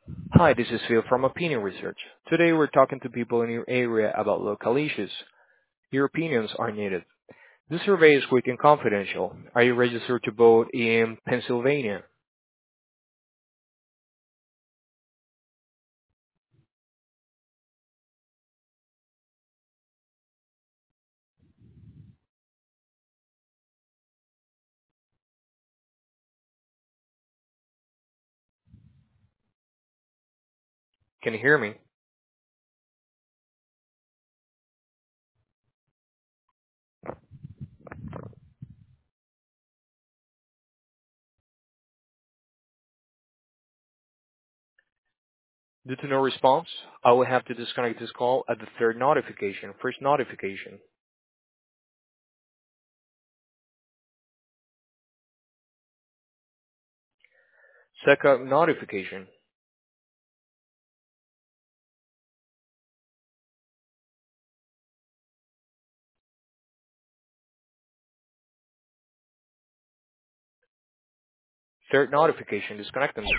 Hi, this is Phil from Opinion Research. Today we're talking to people in your area about local issues. Your opinions are needed. This survey is quick and confidential. Are you registered to vote in Pennsylvania? Can you hear me? Due to no response, I will have to disconnect this call at the third notification. First notification. Second notification. Third notification. Disconnect them.